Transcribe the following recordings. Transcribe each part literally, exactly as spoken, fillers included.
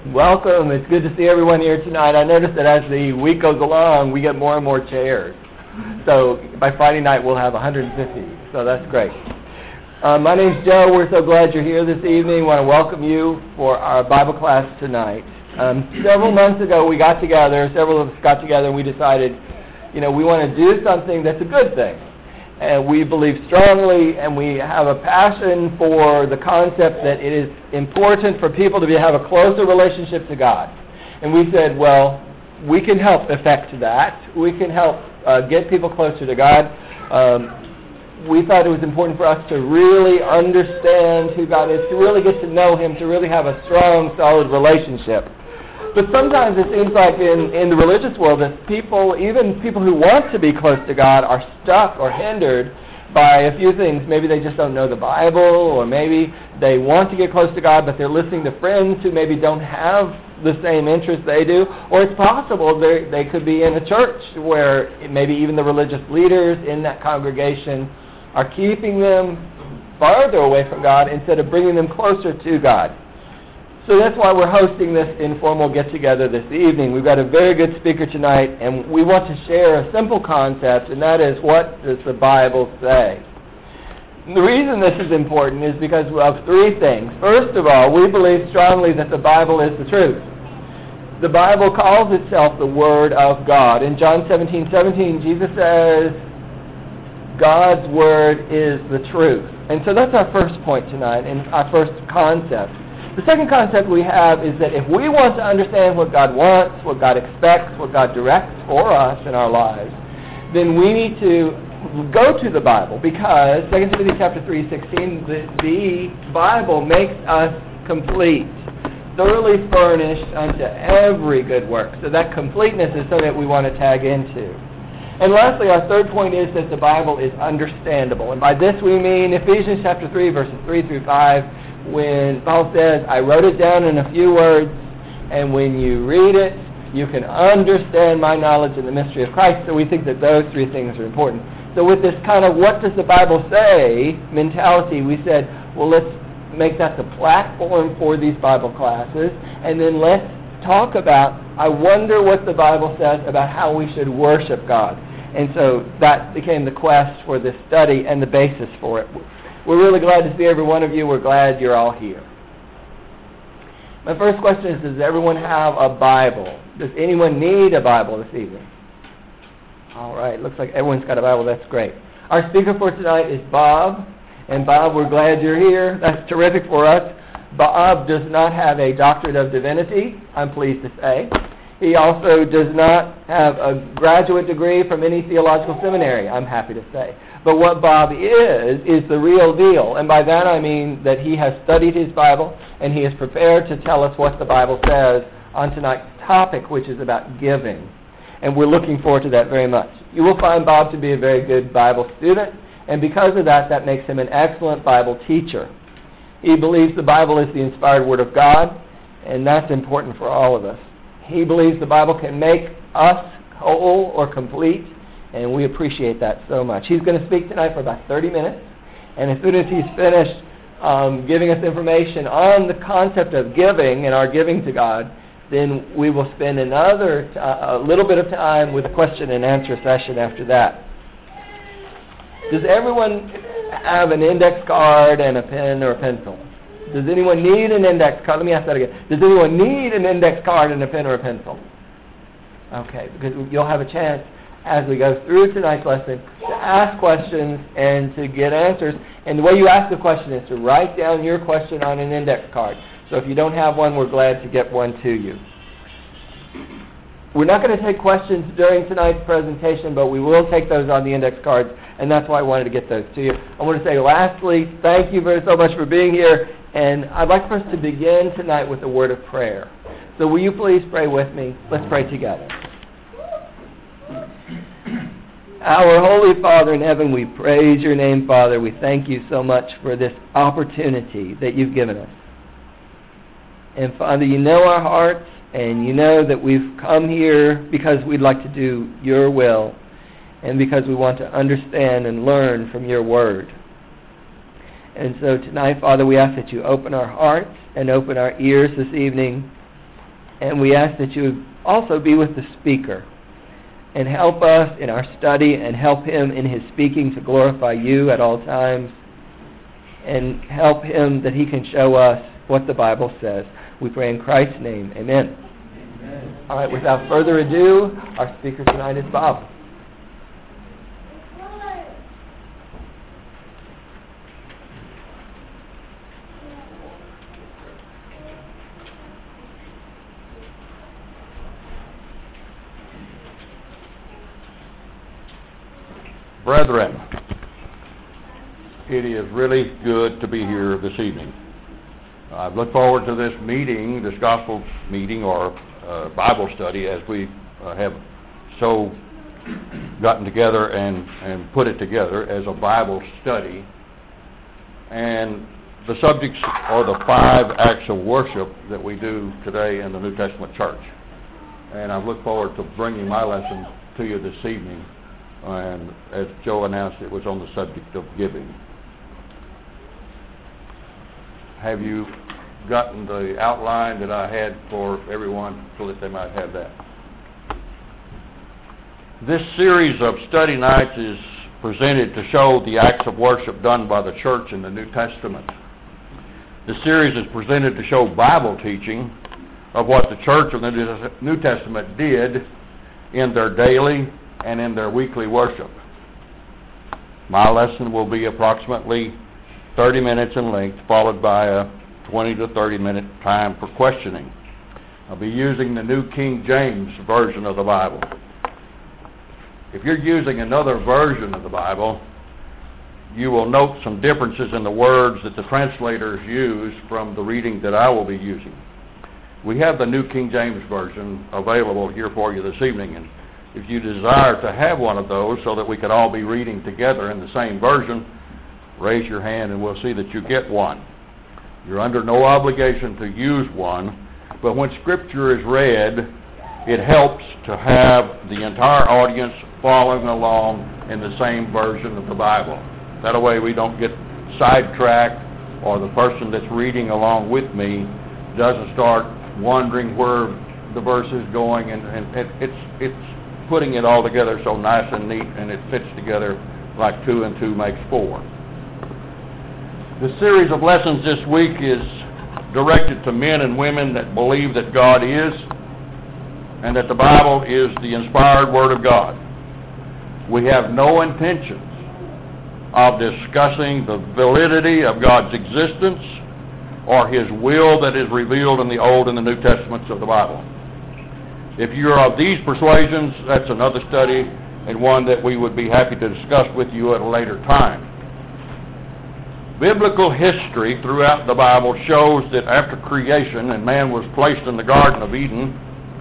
Welcome. It's good to see everyone here tonight. I noticed that as the week goes along, we get more and more chairs. So by Friday night, we'll have one hundred fifty. So that's great. Uh, my name's Joe. We're so glad you're here this evening. We want to welcome you for our Bible class tonight. Um, several months ago, we got together, several of us got together, and we decided, you know, we want to do something that's a good thing. And we believe strongly, and we have a passion for the concept that it is important for people to be, have a closer relationship to God. And we said, well, we can help effect that. We can help uh, get people closer to God. Um, we thought it was important for us to really understand who God is, to really get to know Him, to really have a strong, solid relationship. But sometimes it seems like in, in the religious world that people, even people who want to be close to God, are stuck or hindered by a few things. Maybe they just don't know the Bible, or maybe they want to get close to God, but they're listening to friends who maybe don't have the same interests they do. Or it's possible they they could be in a church where maybe even the religious leaders in that congregation are keeping them farther away from God instead of bringing them closer to God. So that's why we're hosting this informal get-together this evening. We've got a very good speaker tonight, and we want to share a simple concept, and that is, what does the Bible say? And the reason this is important is because of three things. First of all, we believe strongly that the Bible is the truth. The Bible calls itself the Word of God. In John seventeen seventeen, Jesus says, God's Word is the truth. And so that's our first point tonight, and our first concept. The second concept we have is that if we want to understand what God wants, what God expects, what God directs for us in our lives, then we need to go to the Bible, because Second Timothy chapter three sixteen, the, the Bible makes us complete, thoroughly furnished unto every good work. So that completeness is something that we want to tag into. And lastly, our third point is that the Bible is understandable. And by this we mean Ephesians chapter three, verses three through five, when Paul says, I wrote it down in a few words, and when you read it, you can understand my knowledge in the mystery of Christ. So we think that those three things are important. So with this kind of what does the Bible say mentality, we said, well, let's make that the platform for these Bible classes, and then let's talk about, I wonder what the Bible says about how we should worship God. And so that became the quest for this study and the basis for it. We're really glad to see every one of you. We're glad you're all here. My first question is, does everyone have a Bible? Does anyone need a Bible this evening? All right, looks like everyone's got a Bible. That's great. Our speaker for tonight is Bob. And Bob, we're glad you're here. That's terrific for us. Bob does not have a doctorate of divinity, I'm pleased to say. He also does not have a graduate degree from any theological seminary, I'm happy to say. But what Bob is, is the real deal. And by that I mean that he has studied his Bible, and he is prepared to tell us what the Bible says on tonight's topic, which is about giving. And we're looking forward to that very much. You will find Bob to be a very good Bible student, and because of that, that makes him an excellent Bible teacher. He believes the Bible is the inspired Word of God, and that's important for all of us. He believes the Bible can make us whole or complete, and we appreciate that so much. He's going to speak tonight for about thirty minutes, and as soon as he's finished um, giving us information on the concept of giving and our giving to God, then we will spend another t- a little bit of time with a question and answer session after that. Does everyone have an index card and a pen or a pencil? Does anyone need an index card? Let me ask that again. Does anyone need an index card and a pen or a pencil? Okay, because you'll have a chance as we go through tonight's lesson to ask questions and to get answers. And the way you ask the question is to write down your question on an index card. So if you don't have one, we're glad to get one to you. We're not going to take questions during tonight's presentation, but we will take those on the index cards, and that's why I wanted to get those to you. I want to say lastly, thank you very so much for being here, and I'd like for us to begin tonight with a word of prayer. So will you please pray with me? Let's pray together. Our Holy Father in heaven, we praise your name, Father. We thank you so much for this opportunity that you've given us. And Father, you know our hearts, and you know that we've come here because we'd like to do your will, and because we want to understand and learn from your word. And so tonight, Father, we ask that you open our hearts and open our ears this evening, And we ask that you would also be with the speaker and help us in our study and help him in his speaking to glorify you at all times, and help him that he can show us what the Bible says. We pray in Christ's name. Amen. Amen. All right, without further ado, our speaker tonight is Bob. Brethren, it is really good to be here this evening. I look forward to this meeting, this gospel meeting or uh, Bible study, as we uh, have so gotten together and, and put it together as a Bible study. And the subjects are the five acts of worship that we do today in the New Testament church. And I look forward to bringing my lesson to you this evening. And as Joe announced, it was on the subject of giving. Have you gotten the outline that I had for everyone so that they might have that? This series of study nights is presented to show the acts of worship done by the church in the New Testament. The series is presented to show Bible teaching of what the church of the New Testament did in their daily and in their weekly worship. My lesson will be approximately thirty minutes in length, followed by a twenty to thirty minute time for questioning. I'll be using the New King James Version of the Bible. If you're using another version of the Bible, you will note some differences in the words that the translators use from the reading that I will be using. We have the New King James Version available here for you this evening, and if you desire to have one of those so that we could all be reading together in the same version, raise your hand and we'll see that you get one. You're under no obligation to use one, but when Scripture is read, it helps to have the entire audience following along in the same version of the Bible. That way we don't get sidetracked, or the person that's reading along with me doesn't start wondering where the verse is going, and, and it, it's it's putting it all together so nice and neat, and it fits together like two and two makes four. The series of lessons this week is directed to men and women that believe that God is, and that the Bible is the inspired Word of God. We have no intentions of discussing the validity of God's existence or His will that is revealed in the Old and the New Testaments of the Bible. If you're of these persuasions, that's another study and one that we would be happy to discuss with you at a later time. Biblical history throughout the Bible shows that after creation and man was placed in the Garden of Eden,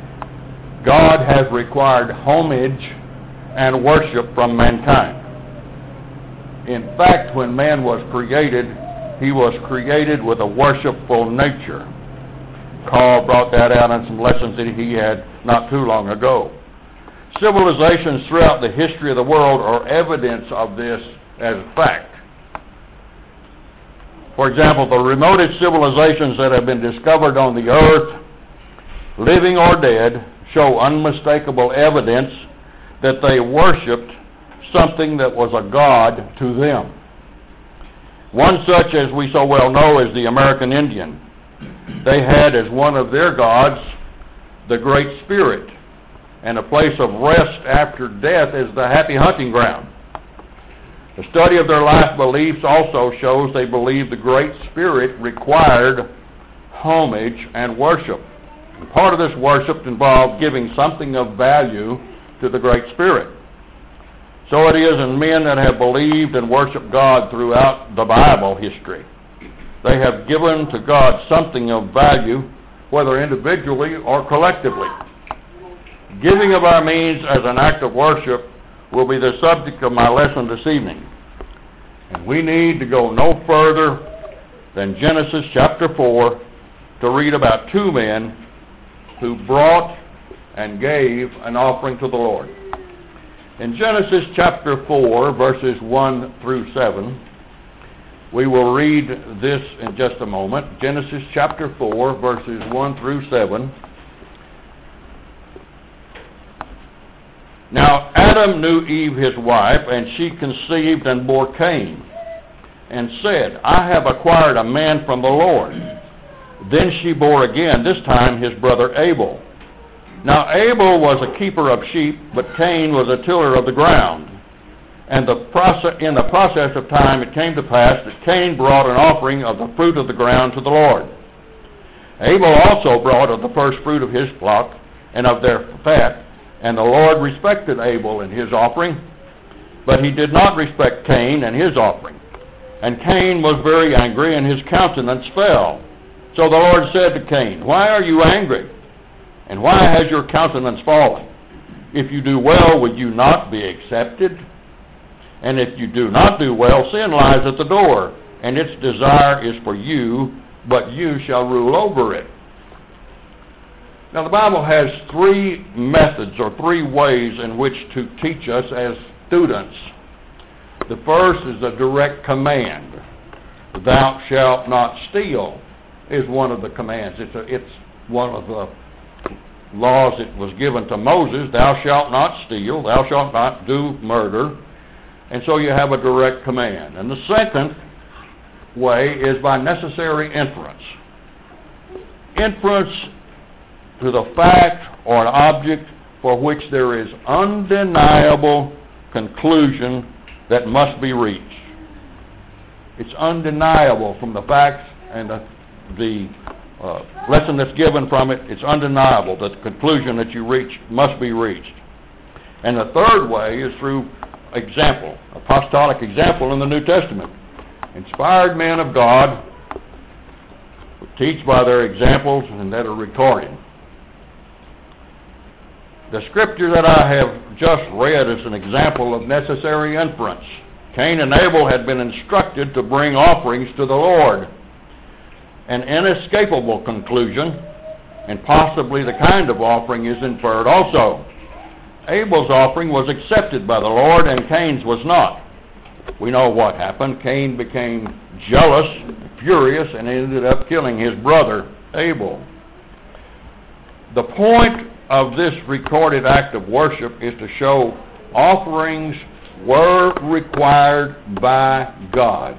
God has required homage and worship from mankind. In fact, when man was created, he was created with a worshipful nature. Carl brought that out in some lessons that he had not too long ago. Civilizations throughout the history of the world are evidence of this as a fact. For example, the remotest civilizations that have been discovered on the earth, living or dead, show unmistakable evidence that they worshipped something that was a god to them. One such, as we so well know, is the American Indian. They had as one of their gods the Great Spirit, and a place of rest after death is the happy hunting ground. The study of their life beliefs also shows they believed the Great Spirit required homage and worship. And part of this worship involved giving something of value to the Great Spirit. So it is in men that have believed and worshiped God throughout the Bible history. They have given to God something of value, whether individually or collectively. Giving of our means as an act of worship will be the subject of my lesson this evening. And we need to go no further than Genesis chapter four to read about two men who brought and gave an offering to the Lord. In Genesis chapter four, verses one through seven, we will read this in just a moment. Genesis chapter four, verses one through seven. Now Adam knew Eve his wife, and she conceived and bore Cain, and said, I have acquired a man from the Lord. Then she bore again, this time his brother Abel. Now Abel was a keeper of sheep, but Cain was a tiller of the ground. And the process, in the process of time it came to pass that Cain brought an offering of the fruit of the ground to the Lord. Abel also brought of the first fruit of his flock and of their fat, and the Lord respected Abel and his offering, but he did not respect Cain and his offering. And Cain was very angry, and his countenance fell. So the Lord said to Cain, Why are you angry? And why has your countenance fallen? If you do well, will you not be accepted? And if you do not do well, sin lies at the door, and its desire is for you, but you shall rule over it. Now the Bible has three methods or three ways in which to teach us as students. The first is a direct command. Thou shalt not steal is one of the commands. It's, a, it's one of the laws that was given to Moses. Thou shalt not steal. Thou shalt not do murder. And so you have a direct command. And the second way is by necessary inference. Inference to the fact or an object for which there is undeniable conclusion that must be reached. It's undeniable from the facts and the, the uh, lesson that's given from it. It's undeniable that the conclusion that you reach must be reached. And the third way is through example, apostolic example in the New Testament. Inspired men of God who teach by their examples and that are recorded. The scripture that I have just read is an example of necessary inference. Cain and Abel had been instructed to bring offerings to the Lord. An inescapable conclusion, and possibly the kind of offering, is inferred also. Abel's offering was accepted by the Lord, and Cain's was not. We know what happened. Cain became jealous, furious, and ended up killing his brother, Abel. The point of this recorded act of worship is to show offerings were required by God.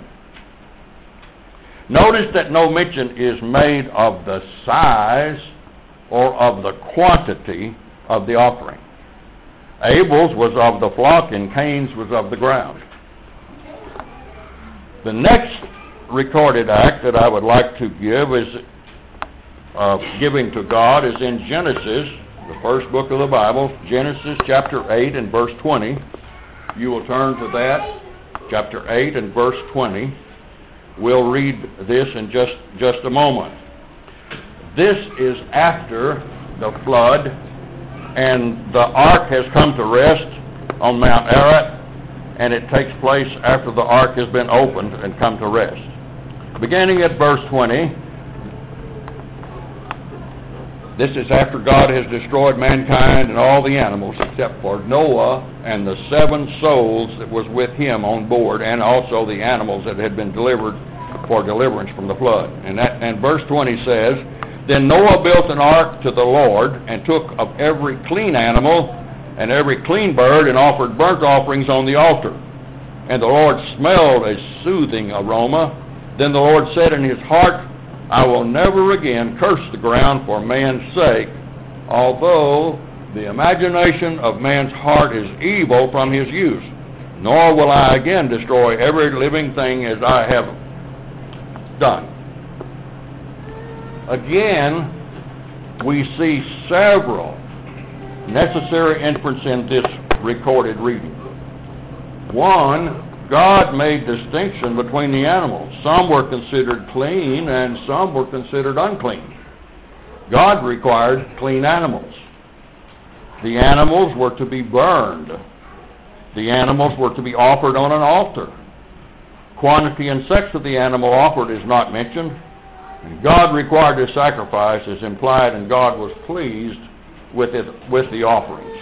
Notice that no mention is made of the size or of the quantity of the offering. Abel's was of the flock and Cain's was of the ground. The next recorded act that I would like to give is uh, giving to God is in Genesis, the first book of the Bible, Genesis chapter eight and verse twenty. You will turn to that, chapter eight and verse twenty. We'll read this in just, just a moment. This is after the flood, and the ark has come to rest on Mount Ararat, and it takes place after the ark has been opened and come to rest. Beginning at verse twenty, this is after God has destroyed mankind and all the animals except for Noah and the seven souls that was with him on board, and also the animals that had been delivered for deliverance from the flood. And, that, and verse twenty says, Then Noah built an ark to the Lord, and took of every clean animal and every clean bird, and offered burnt offerings on the altar. And the Lord smelled a soothing aroma. Then the Lord said in his heart, I will never again curse the ground for man's sake, although the imagination of man's heart is evil from his youth. Nor will I again destroy every living thing as I have done. Again, we see several necessary inference in this recorded reading. One, God made distinction between the animals. Some were considered clean and some were considered unclean. God required clean animals. The animals were to be burned. The animals were to be offered on an altar. Quantity and sex of the animal offered is not mentioned. And God required the sacrifice is implied, and God was pleased with it, with the offerings.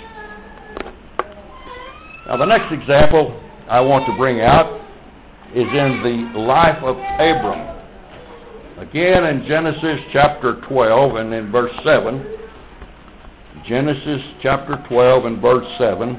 Now the next example I want to bring out is in the life of Abram. Again in Genesis chapter twelve and in verse seven, Genesis chapter twelve and verse seven.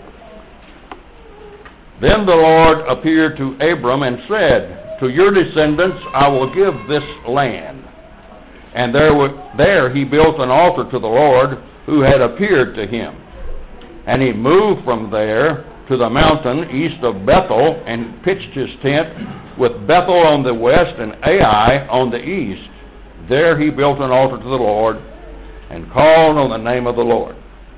Then the Lord appeared to Abram and said, to your descendants I will give this land. And there, w- there he built an altar to the Lord who had appeared to him. And he moved from there to the mountain east of Bethel and pitched his tent with Bethel on the west and Ai on the east. There he built an altar to the Lord and called on the name of the Lord.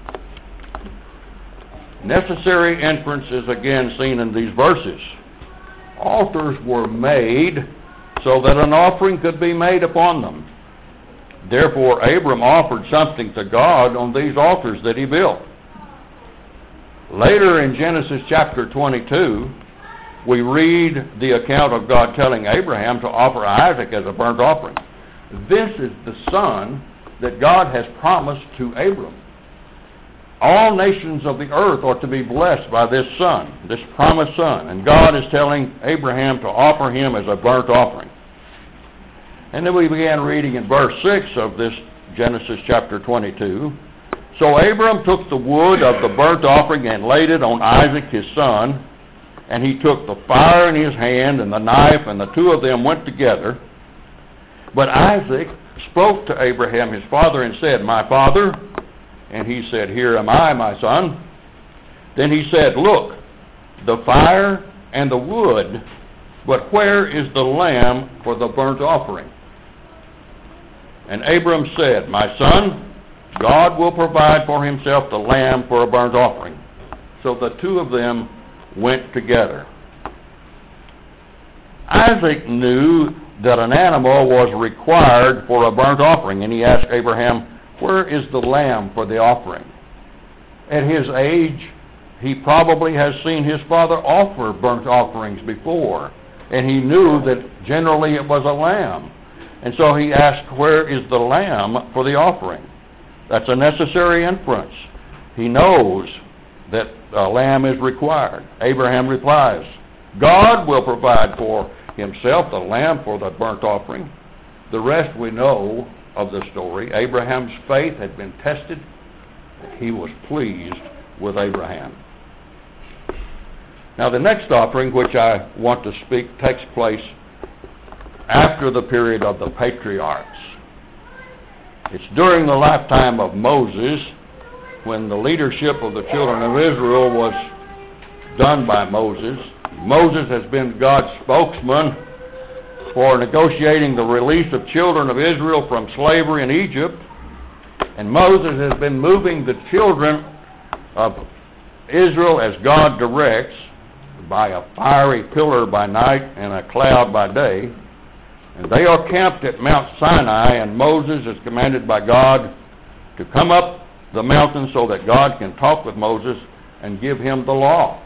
Necessary inference is again seen in these verses. Altars were made so that an offering could be made upon them. Therefore, Abram offered something to God on these altars that he built. Later in Genesis chapter twenty-two, we read the account of God telling Abraham to offer Isaac as a burnt offering. This is the son that God has promised to Abram. All nations of the earth are to be blessed by this son, this promised son. And God is telling Abraham to offer him as a burnt offering. And then we began reading in verse six of this Genesis chapter twenty-two. So Abram took the wood of the burnt offering and laid it on Isaac his son. And he took the fire in his hand and the knife, and the two of them went together. But Isaac spoke to Abraham his father and said, my father. And he said, here am I, my son. Then he said, look, the fire and the wood, but where is the lamb for the burnt offering? And Abram said, my son, God will provide for himself the lamb for a burnt offering. So the two of them went together. Isaac knew that an animal was required for a burnt offering, and he asked Abraham, where is the lamb for the offering? At his age, he probably has seen his father offer burnt offerings before, and he knew that generally it was a lamb. And so he asked, where is the lamb for the offering? That's a necessary inference. He knows that a lamb is required. Abraham replies, God will provide for himself the lamb for the burnt offering. The rest we know of the story. Abraham's faith had been tested. He was pleased with Abraham. Now the next offering which I want to speak takes place after the period of the patriarchs. It's during the lifetime of Moses, when the leadership of the children of Israel was done by Moses. Moses has been God's spokesman for negotiating the release of children of Israel from slavery in Egypt. And Moses has been moving the children of Israel as God directs, by a fiery pillar by night and a cloud by day. And they are camped at Mount Sinai, and Moses is commanded by God to come up the mountain so that God can talk with Moses and give him the law.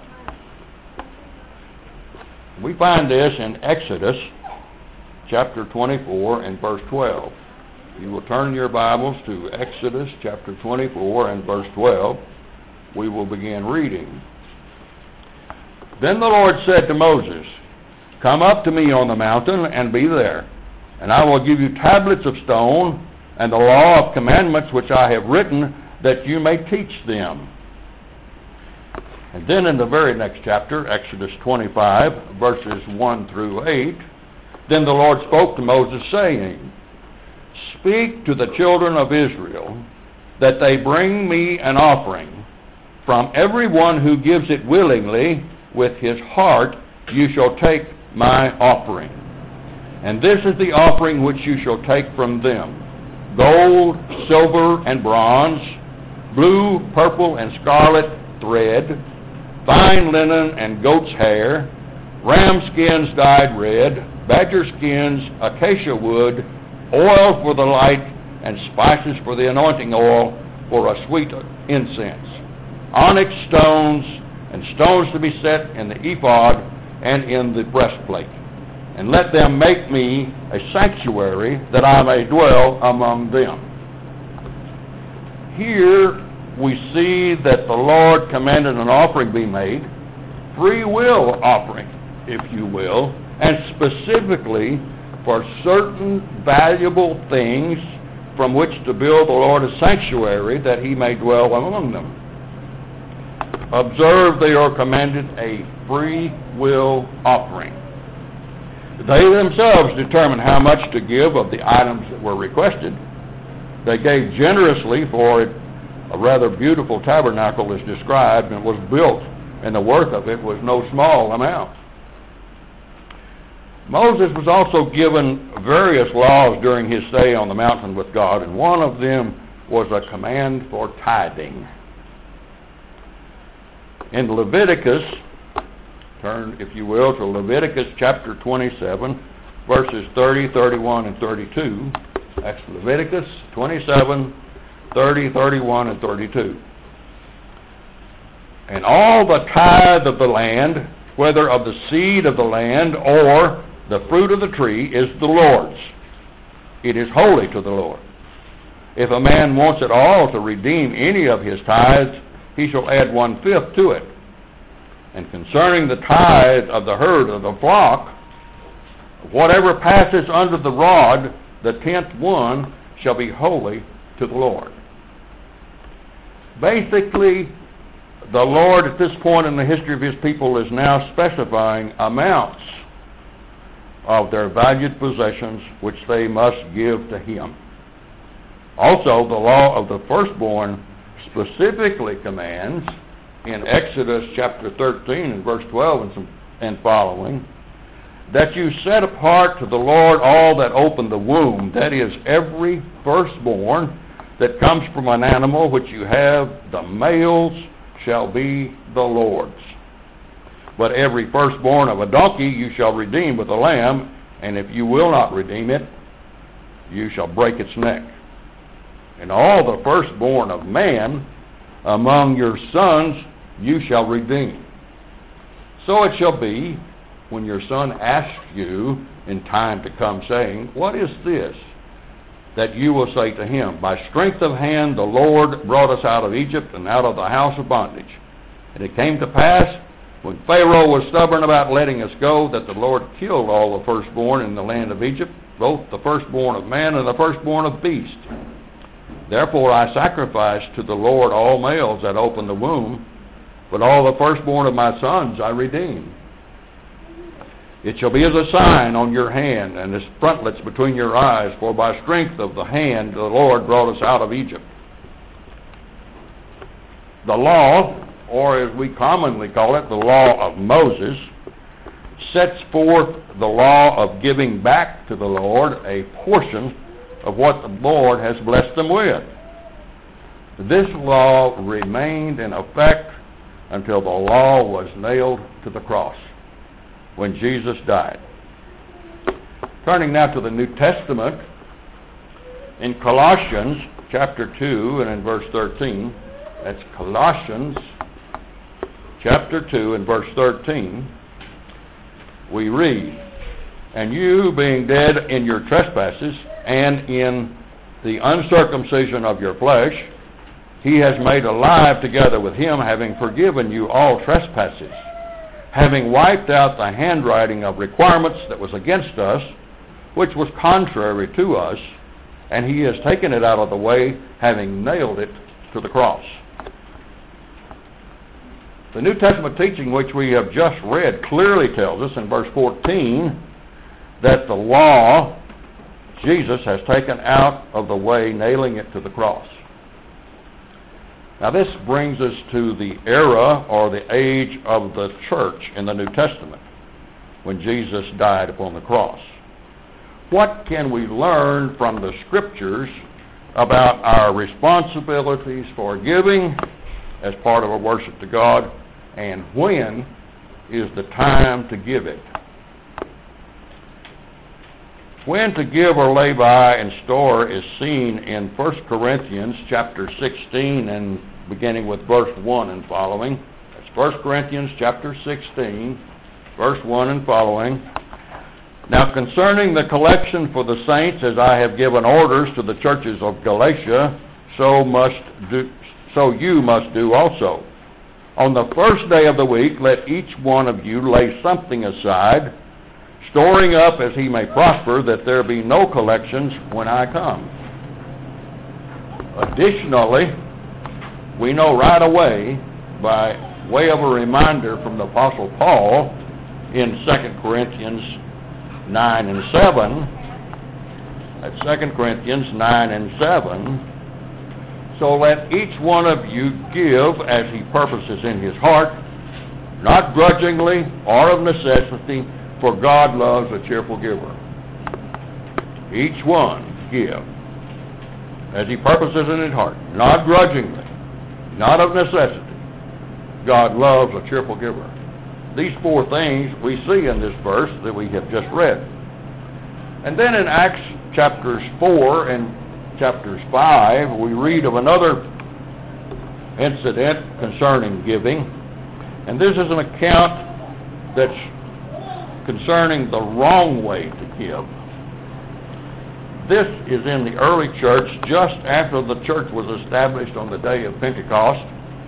We find this in Exodus chapter twenty-four and verse twelve. You will turn your Bibles to Exodus chapter twenty-four and verse twelve. We will begin reading. Then the Lord said to Moses, come up to me on the mountain and be there, and I will give you tablets of stone and the law of commandments which I have written, that you may teach them. And then in the very next chapter, Exodus twenty-five, verses one through eight, then the Lord spoke to Moses, saying, speak to the children of Israel, that they bring me an offering. From every one who gives it willingly, with his heart, you shall take my offering. And this is the offering which you shall take from them: gold, silver, and bronze, blue, purple, and scarlet thread, fine linen and goat's hair, ram skins dyed red, badger skins, acacia wood, oil for the light, and spices for the anointing oil for a sweet incense, onyx stones, and stones to be set in the ephod and in the breastplate. And let them make me a sanctuary, that I may dwell among them. Here we see that the Lord commanded an offering be made, free will offering, if you will, and specifically for certain valuable things from which to build the Lord a sanctuary, that he may dwell among them. Observe, they are commanded a free will offering. They themselves determined how much to give of the items that were requested. They gave generously, for it, a rather beautiful tabernacle is described and was built, and the worth of it was no small amount. Moses was also given various laws during his stay on the mountain with God, and one of them was a command for tithing. In Leviticus, turn, if you will, to Leviticus chapter twenty-seven, verses thirty, thirty-one, and thirty-two. That's Leviticus twenty-seven, thirty, thirty-one, and thirty-two. And all the tithe of the land, whether of the seed of the land or the fruit of the tree, is the Lord's. It is holy to the Lord. If a man wants at all to redeem any of his tithes, he shall add one-fifth to it. And concerning the tithe of the herd of the flock, whatever passes under the rod, the tenth one shall be holy to the Lord. Basically, the Lord at this point in the history of his people is now specifying amounts of their valued possessions which they must give to him. Also, the law of the firstborn specifically commands in Exodus chapter thirteen and verse twelve and, some, and following, that you set apart to the Lord all that open the womb, that is, every firstborn that comes from an animal which you have, the males shall be the Lord's. But every firstborn of a donkey you shall redeem with a lamb, and if you will not redeem it, you shall break its neck. And all the firstborn of man among your sons you shall redeem. So it shall be, when your son asks you in time to come, saying, what is this? That you will say to him, by strength of hand the Lord brought us out of Egypt and out of the house of bondage. And it came to pass, when Pharaoh was stubborn about letting us go, that the Lord killed all the firstborn in the land of Egypt, both the firstborn of man and the firstborn of beast. Therefore I sacrifice to the Lord all males that open the womb, but all the firstborn of my sons I redeem. It shall be as a sign on your hand and as frontlets between your eyes, for by strength of the hand the Lord brought us out of Egypt. The law, or as we commonly call it, the law of Moses, sets forth the law of giving back to the Lord a portion of what the Lord has blessed them with. This law remained in effect until the law was nailed to the cross, when Jesus died. Turning now to the New Testament, in Colossians chapter two and in verse thirteen, that's Colossians chapter two and verse thirteen, we read, and you being dead in your trespasses and in the uncircumcision of your flesh, he has made alive together with him, having forgiven you all trespasses, having wiped out the handwriting of requirements that was against us, which was contrary to us, and he has taken it out of the way, having nailed it to the cross. The New Testament teaching which we have just read clearly tells us in verse fourteen that the law, Jesus has taken out of the way, nailing it to the cross. Now this brings us to the era or the age of the church in the New Testament, when Jesus died upon the cross. What can we learn from the Scriptures about our responsibilities for giving as part of our worship to God, and when is the time to give it? When to give or lay by and store is seen in First Corinthians chapter sixteen and beginning with verse one and following. That's First Corinthians chapter sixteen, verse one and following. Now concerning the collection for the saints, as I have given orders to the churches of Galatia, so must do, so you must do also. On the first day of the week, let each one of you lay something aside, storing up as he may prosper, that there be no collections when I come. Additionally, we know right away, by way of a reminder from the Apostle Paul in Second Corinthians nine and seven, at Second Corinthians nine and seven, so let each one of you give as he purposes in his heart, not grudgingly or of necessity, for God loves a cheerful giver. Each one give as he purposes in his heart, not grudgingly, not of necessity. God loves a cheerful giver. These four things we see in this verse that we have just read. And then in Acts chapters four and chapters five, we read of another incident concerning giving. And this is an account that's concerning the wrong way to give. This is in the early church, just after the church was established on the day of Pentecost.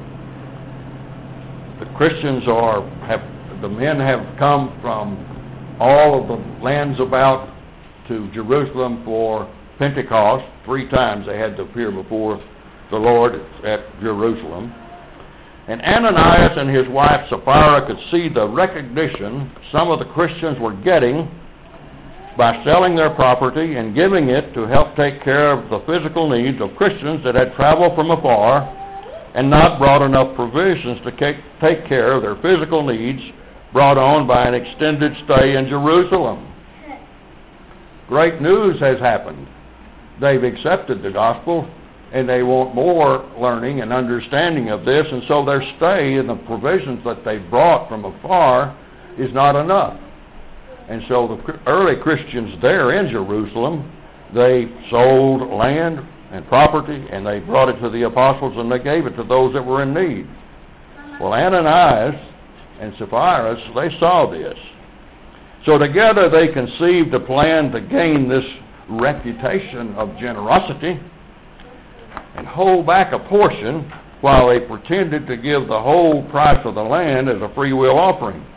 The Christians are, have, the men have come from all of the lands about to Jerusalem for Pentecost. Three times they had to appear before the Lord at Jerusalem. And Ananias and his wife Sapphira could see the recognition some of the Christians were getting by selling their property and giving it to help take care of the physical needs of Christians that had traveled from afar and not brought enough provisions to take care of their physical needs brought on by an extended stay in Jerusalem. Great news has happened. They've accepted the gospel, and they want more learning and understanding of this, and so their stay and the provisions that they brought from afar is not enough. And so the early Christians there in Jerusalem, they sold land and property, and they brought it to the apostles, and they gave it to those that were in need. Well, Ananias and Sapphira, they saw this. So together they conceived a plan to gain this reputation of generosity and hold back a portion while they pretended to give the whole price of the land as a free will offering.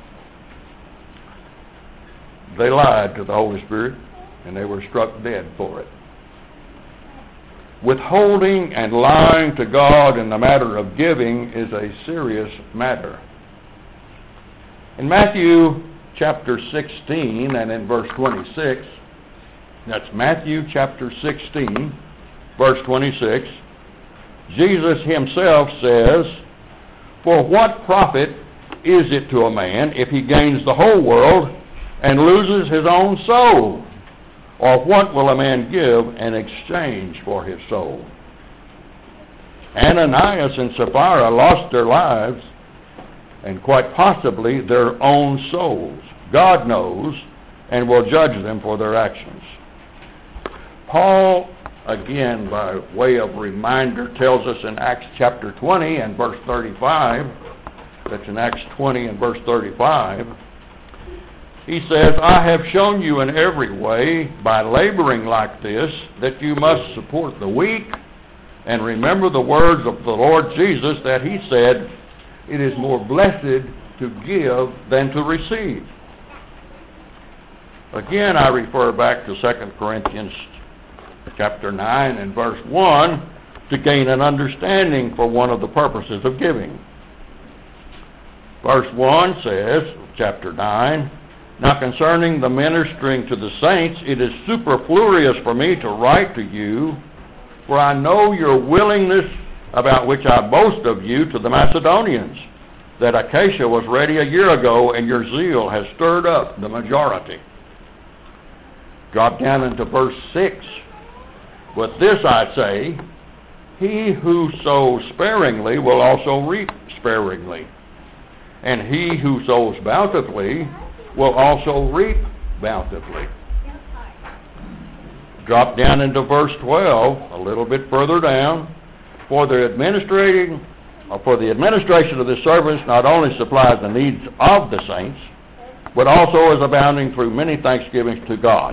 They lied to the Holy Spirit, and they were struck dead for it. Withholding and lying to God in the matter of giving is a serious matter. In Matthew chapter sixteen and in verse twenty-six, that's Matthew chapter sixteen, verse twenty-six, Jesus himself says, "For what profit is it to a man if he gains the whole world and loses his own soul? Or what will a man give in exchange for his soul?" Ananias and Sapphira lost their lives and quite possibly their own souls. God knows and will judge them for their actions. Paul, again, by way of reminder, tells us in Acts chapter twenty and verse thirty-five, that's in Acts twenty and verse thirty-five, he says, "I have shown you in every way, by laboring like this, that you must support the weak, and remember the words of the Lord Jesus, that he said, 'It is more blessed to give than to receive.'" Again, I refer back to Second Corinthians chapter nine and verse one to gain an understanding for one of the purposes of giving. Verse one says, chapter nine, "Now concerning the ministering to the saints, it is superfluous for me to write to you, for I know your willingness, about which I boast of you to the Macedonians, that Achaia was ready a year ago, and your zeal has stirred up the majority." Drop down into verse six. "But this I say, he who sows sparingly will also reap sparingly, and he who sows bountifully will also reap bountifully." Drop down into verse twelve, a little bit further down. For the administrating, or for the administration of this service not only supplies the needs of the saints, but also is abounding through many thanksgivings to God."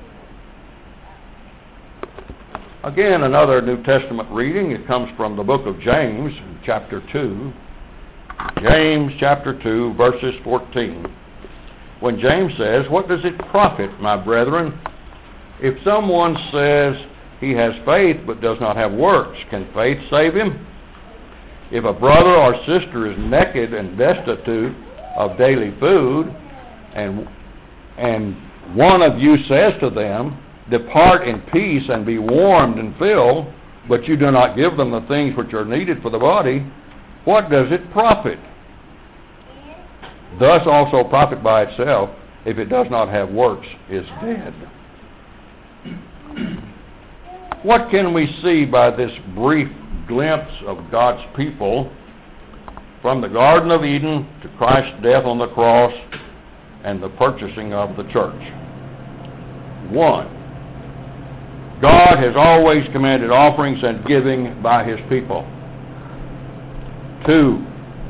Again, another New Testament reading. It comes from the book of James, chapter two. James chapter two, verses fourteen. When James says, "What does it profit, my brethren, if someone says, he has faith but does not have works, can faith save him? If a brother or sister is naked and destitute of daily food, and and one of you says to them, depart in peace and be warmed and filled, but you do not give them the things which are needed for the body, what does it profit? Thus also profit by itself, if it does not have works, is dead. What can we see by this brief glimpse of God's people from the Garden of Eden to Christ's death on the cross and the purchasing of the church? One, God has always commanded offerings and giving by his people. Two,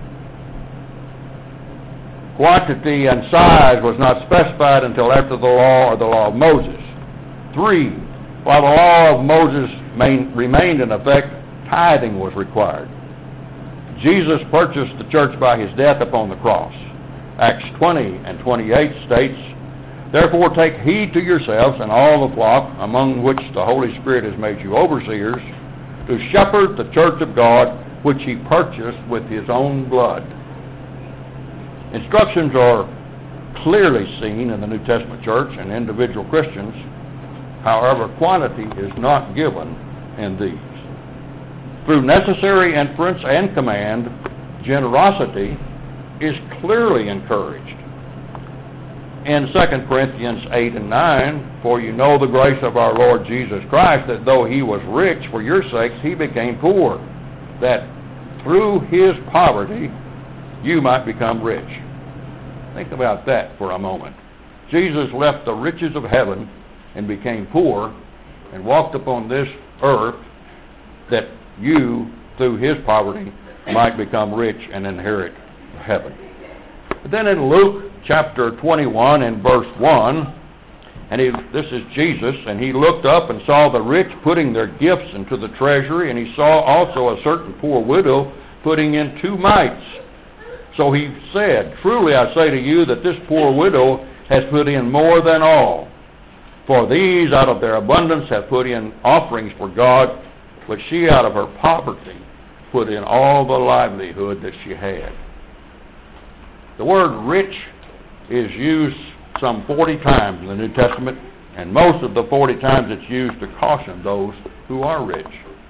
quantity and size was not specified until after the law or the law of Moses. Three, while the law of Moses main, remained in effect, tithing was required. Jesus purchased the church by his death upon the cross. Acts twenty and twenty-eight states, therefore take heed to yourselves and all the flock, among which the Holy Spirit has made you overseers, to shepherd the church of God, which he purchased with his own blood. Instructions are clearly seen in the New Testament church and individual Christians. However, quantity is not given in these. Through necessary inference and command, generosity is clearly encouraged. In Second Corinthians eight and nine, for you know the grace of our Lord Jesus Christ, that though he was rich for your sakes, he became poor, that through his poverty you might become rich. Think about that for a moment. Jesus left the riches of heaven and became poor and walked upon this earth that you, through his poverty, might become rich and inherit heaven. But then in Luke chapter twenty-one and verse one, and he, this is Jesus, and he looked up and saw the rich putting their gifts into the treasury, and he saw also a certain poor widow putting in two mites. So he said, truly I say to you that this poor widow has put in more than all. For these out of their abundance have put in offerings for God, but she out of her poverty put in all the livelihood that she had. The word rich is used some forty times in the New Testament, and most of the forty times it's used to caution those who are rich.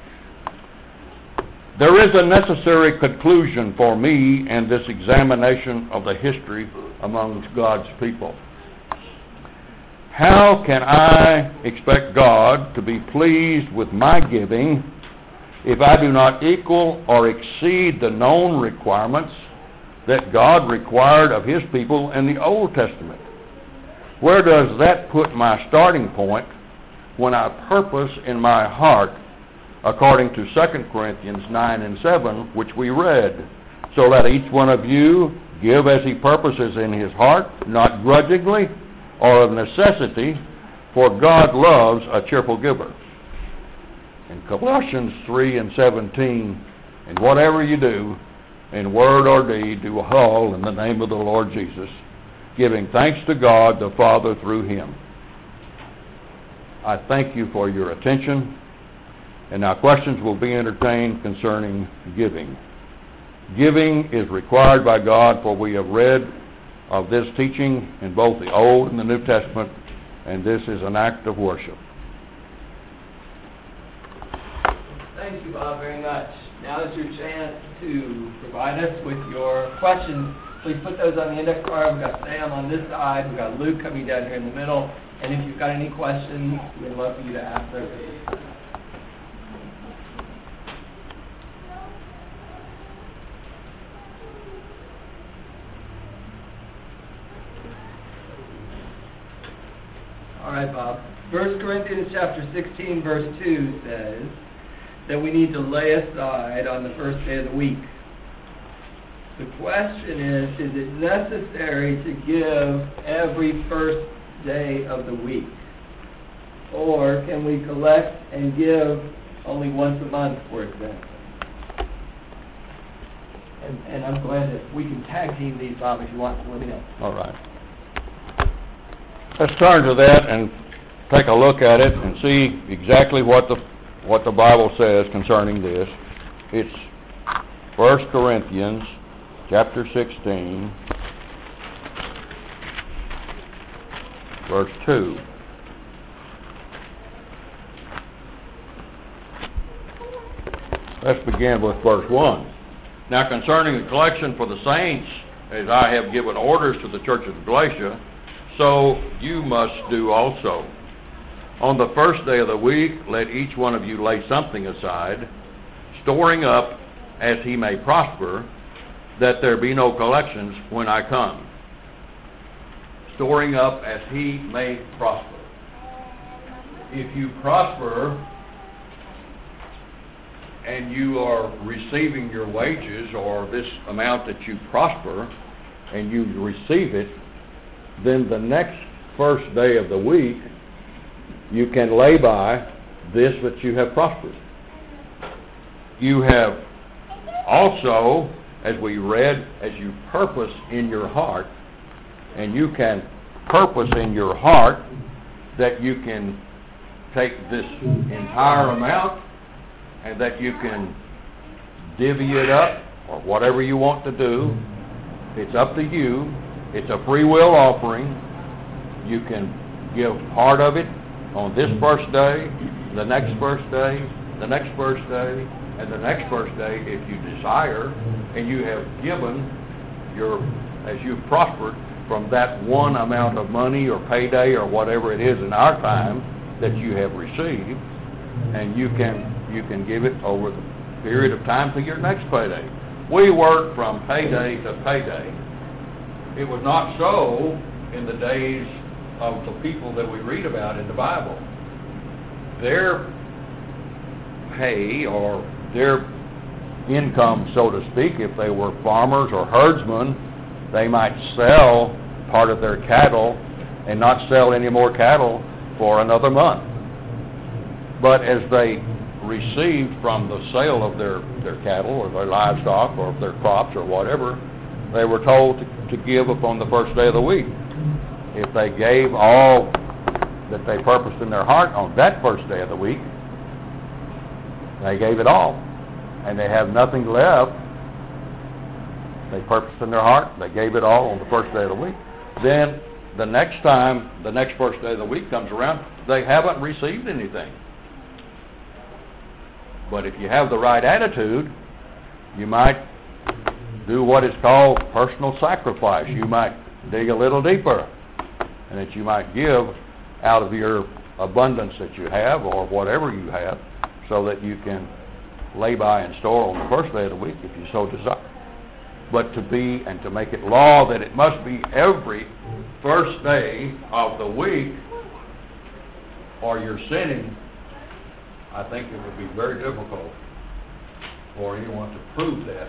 There is a necessary conclusion for me in this examination of the history amongst God's people. How can I expect God to be pleased with my giving if I do not equal or exceed the known requirements that God required of his people in the Old Testament? Where does that put my starting point when I purpose in my heart, according to Second Corinthians nine and seven, which we read, so let each one of you give as he purposes in his heart, not grudgingly or of necessity, for God loves a cheerful giver. In Colossians three and seventeen, and whatever you do, in word or deed, do all in the name of the Lord Jesus, giving thanks to God the Father through him. I thank you for your attention, and now questions will be entertained concerning giving. Giving is required by God, for we have read of this teaching in both the Old and the New Testament, and this is an act of worship. Thank you, Bob, very much. Now is your chance to provide us with your questions. Please put those on the index card. We've got Sam on this side. We've got Luke coming down here in the middle. And if you've got any questions, we'd love for you to ask those. All right, Bob. First Corinthians chapter sixteen, verse two says that we need to lay aside on the first day of the week. The question is, is it necessary to give every first day of the week? Or can we collect and give only once a month, for example? And, and I'm glad that we can tag team these, Bob, if you want to let me know. All right. Let's turn to that and take a look at it and see exactly what the what the Bible says concerning this. It's First Corinthians chapter sixteen, verse two. Let's begin with verse one. Now concerning the collection for the saints, as I have given orders to the church of Galatia, so you must do also. On the first day of the week, let each one of you lay something aside, storing up as he may prosper, that there be no collections when I come. Storing up as he may prosper. If you prosper and you are receiving your wages, or this amount that you prosper, and you receive it, then the next first day of the week, you can lay by this that you have prospered. You have also, as we read, as you purpose in your heart, and you can purpose in your heart that you can take this entire amount and that you can divvy it up, or whatever you want to do. It's up to you. It's a free will offering. You can give part of it on this first day, the next first day, the next first day, and the next first day if you desire, and you have given your, as you've prospered from that one amount of money or payday or whatever it is in our time that you have received, and you can you can give it over the period of time to your next payday. We work from payday to payday. It was not so in the days of the people that we read about in the Bible. Their pay, or their income, so to speak, if they were farmers or herdsmen, they might sell part of their cattle and not sell any more cattle for another month. But as they received from the sale of their, their cattle or their livestock or their crops or whatever, they were told to, to give upon the first day of the week. If they gave all that they purposed in their heart on that first day of the week, they gave it all. And they have nothing left. They purposed in their heart, they gave it all on the first day of the week. Then the next time, the next first day of the week comes around, they haven't received anything. But if you have the right attitude, you might do what is called personal sacrifice. You might dig a little deeper, and that you might give out of your abundance that you have, or whatever you have, so that you can lay by and store on the first day of the week if you so desire. But to be and to make it law that it must be every first day of the week, or you're sinning, I think it would be very difficult for anyone to prove that.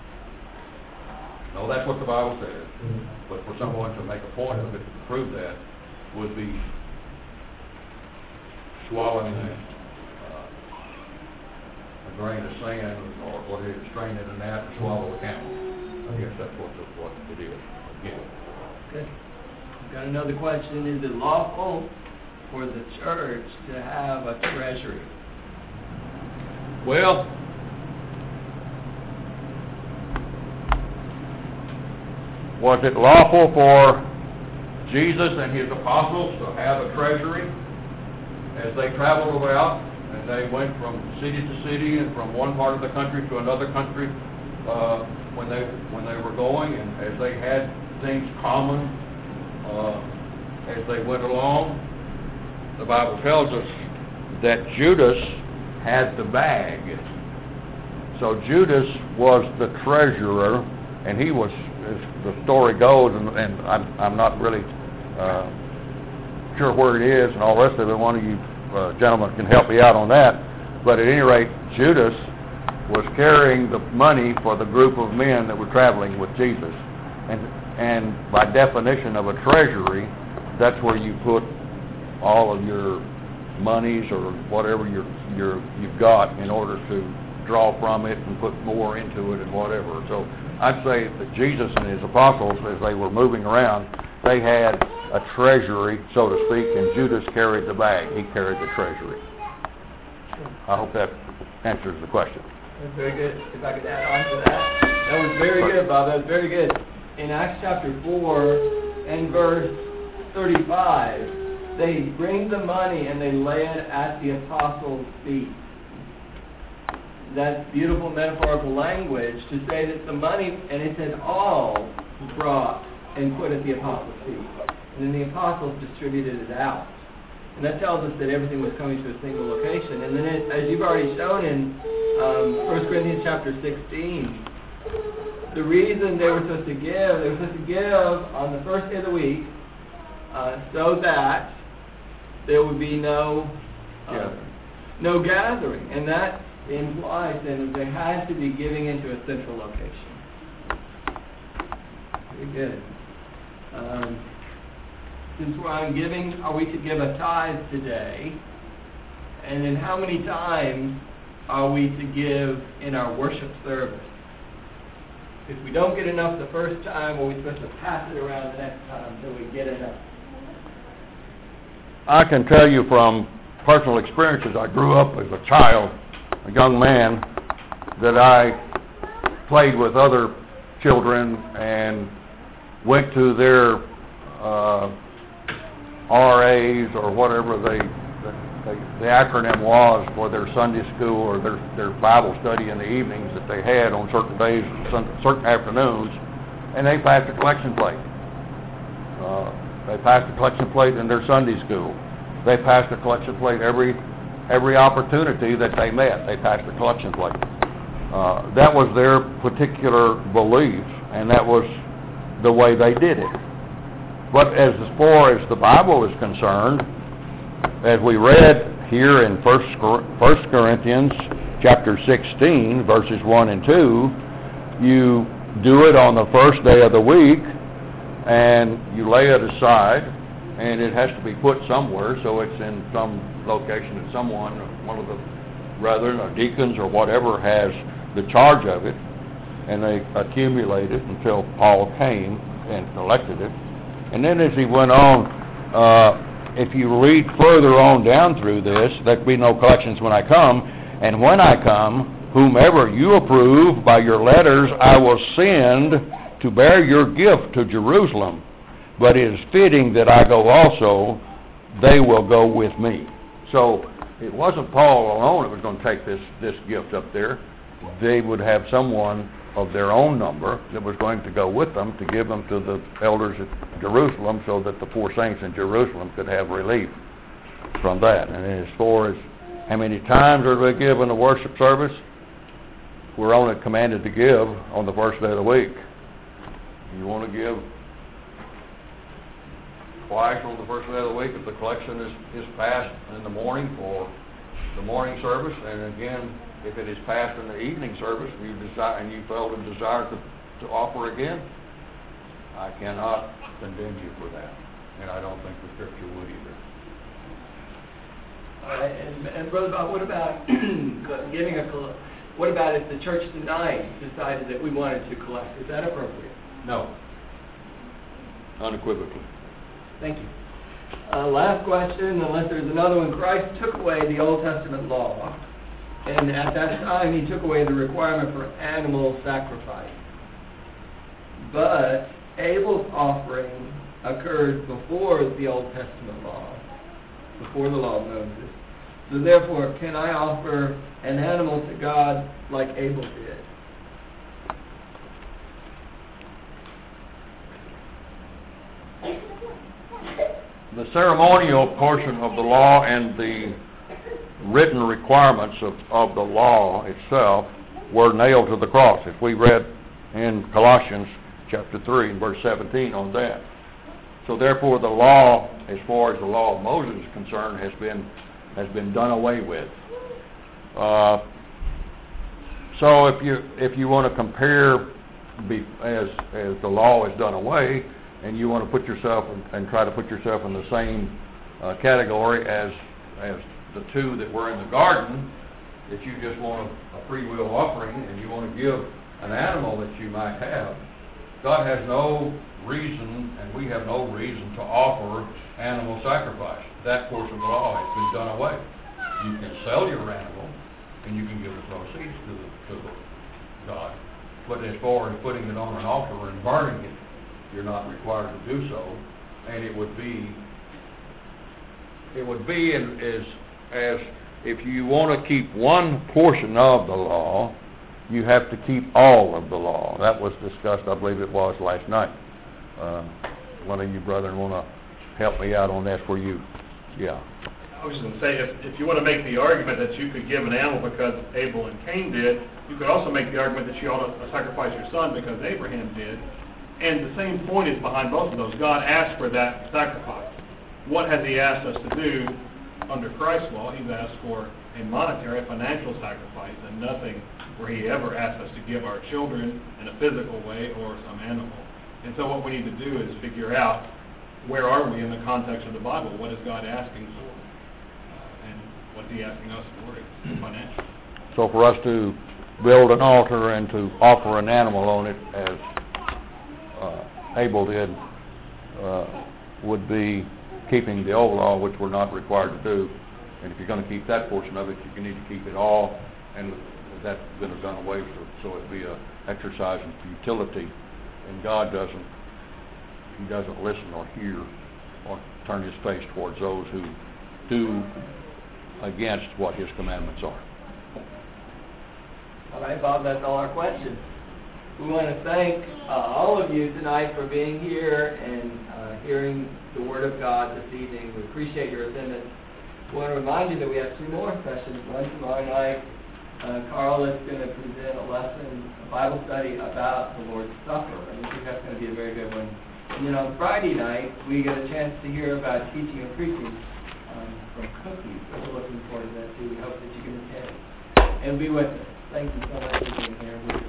No, that's what the Bible says. But for someone to make a point of it to prove that would be swallowing a, uh, a grain of sand, or what it is, straining a gnat and swallow a camel. I guess that's what, the, what it is. Again. Okay. I've got another question. Is it lawful for the church to have a treasury? Well, was it lawful for Jesus and his apostles to have a treasury as they traveled about and they went from city to city and from one part of the country to another country uh, when they when they were going, and as they had things common uh, as they went along? The Bible tells us that Judas had the bag. So Judas was the treasurer, and he was, as the story goes, and, and I'm, I'm not really uh, sure where it is and all the rest of it. One of you uh, gentlemen can help me out on that. But at any rate, Judas was carrying the money for the group of men that were traveling with Jesus. And, and by definition of a treasury, that's where you put all of your monies or whatever you're, you're, you've got in order to draw from it and put more into it and whatever. So I'd say that Jesus and his apostles, as they were moving around, they had a treasury, so to speak, and Judas carried the bag. He carried the treasury. I hope that answers the question. That's very good. If I could add on to that. That was very good, Bob. That was very good. In Acts chapter four and verse thirty-five, they bring the money and they lay it at the apostles' feet. That's beautiful metaphorical language to say that the money, and it said all, brought and put at the apostles' feet. And then the apostles distributed it out. And that tells us that everything was coming to a single location. And then, it, as you've already shown in um, First Corinthians chapter sixteen, the reason they were supposed to give, they were supposed to give on the first day of the week uh, so that there would be no uh, yeah. no gathering. And that implies then that they had to be giving into a central location. Very good. Um, since we're on giving, are we to give a tithe today? And then how many times are we to give in our worship service? If we don't get enough the first time, are we supposed to pass it around the next time until we get enough? I can tell you from personal experiences, I grew up as a child, a young man, that I played with other children and went to their uh, R As or whatever they, they, the acronym was for their Sunday school or their, their Bible study in the evenings that they had on certain days, certain afternoons, and they passed a collection plate. Uh, they passed a collection plate in their Sunday school. They passed a collection plate every every opportunity that they met. They passed a collection plate. Uh, that was their particular belief, and that was the way they did it. But as far as the Bible is concerned, as we read here in First Corinthians chapter sixteen, verses one and two, you do it on the first day of the week, and you lay it aside, and it has to be put somewhere, so it's in some location that someone, one of the brethren or deacons or whatever, has the charge of it, and they accumulate it until Paul came and collected it. And then as he went on, uh, if you read further on down through this, there'd be no collections when I come, and when I come, whomever you approve by your letters, I will send to bear your gift to Jerusalem. But it is fitting that I go also, they will go with me. So it wasn't Paul alone that was going to take this, this gift up there. They would have someone of their own number that was going to go with them to give them to the elders at Jerusalem so that the poor saints in Jerusalem could have relief from that. And as far as how many times are they give in the worship service, we're only commanded to give on the first day of the week. You want to give twice on the first day of the week if the collection is, is passed in the morning for the morning service, and again, if it is passed in the evening service and you desire and you felt a desire to, to offer again, I cannot condemn you for that, and I don't think the Scripture would either. All right, and, and Brother Bob, what about giving a coll- what about if the church tonight decided that we wanted to collect? Is that appropriate? No, unequivocally. Thank you. Uh, last question, unless there's another one. Christ took away the Old Testament law, and at that time he took away the requirement for animal sacrifice. But Abel's offering occurred before the Old Testament law, before the law of Moses. So therefore, can I offer an animal to God like Abel did? The ceremonial portion of the law and the written requirements of, of the law itself were nailed to the cross, as we read in Colossians chapter three and verse seventeen on that. So therefore the law, as far as the law of Moses is concerned, has been has been done away with. Uh, so if you if you want to compare be, as as the law is done away, and you want to put yourself and, and try to put yourself in the same uh, category as as the two that were in the garden, if you just want a, a free will offering and you want to give an animal that you might have, God has no reason, and we have no reason to offer animal sacrifice. That portion of the law has been done away. You can sell your animal, and you can give the proceeds to the, to the God. But as far as putting it on an altar and burning it, you're not required to do so. And it would be, it would be in, as, as if you want to keep one portion of the law, you have to keep all of the law. That was discussed, I believe it was last night. Uh, one of you brethren want to help me out on that for you? Yeah. I was just going to say, if, if you want to make the argument that you could give an animal because Abel and Cain did, you could also make the argument that you ought to sacrifice your son because Abraham did. And the same point is behind both of those. God asked for that sacrifice. What has he asked us to do under Christ's law? He's asked for a monetary, a financial sacrifice, and nothing where he ever asked us to give our children in a physical way or some animal. And so what we need to do is figure out where are we in the context of the Bible? What is God asking for? Uh, and what is he asking us for financially? So for us to build an altar and to offer an animal on it, as uh, Abel did, uh, would be keeping the old law, which we're not required to do. And if you're going to keep that portion of it, you need to keep it all, and that's been done away with, so it'd be a exercise in futility. And God doesn't, he doesn't listen or hear or turn his face towards those who do against what his commandments are. All right, Bob, that's all our questions. We want to thank uh, all of you tonight for being here and uh, hearing the Word of God this evening. We appreciate your attendance. We want to remind you that we have two more sessions. One tomorrow night. Uh, Carl is going to present a lesson, a Bible study about the Lord's Supper, and I think that's going to be a very good one. And then on Friday night, we get a chance to hear about teaching and preaching um, from Cookie. So we're looking forward to that too. We hope that you can attend and be with us. Thank you so much for being here. We're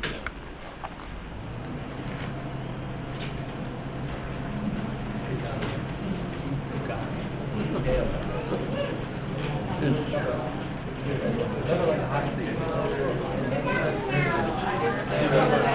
Thank you.